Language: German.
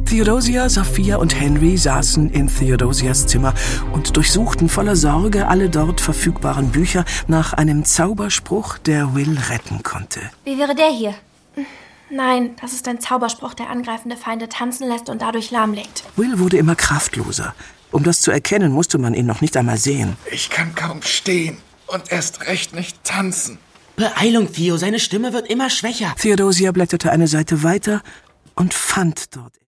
Theodosia, Sophia und Henry saßen in Theodosias Zimmer und durchsuchten voller Sorge alle dort verfügbaren Bücher nach einem Zauberspruch, der Will retten konnte. Wie wäre der hier? Nein, das ist ein Zauberspruch, der angreifende Feinde tanzen lässt und dadurch lahmlegt. Will wurde immer kraftloser. Um das zu erkennen, musste man ihn noch nicht einmal sehen. Ich kann kaum stehen und erst recht nicht tanzen. Beeilung, Theo, seine Stimme wird immer schwächer. Theodosia blätterte eine Seite weiter und fand dort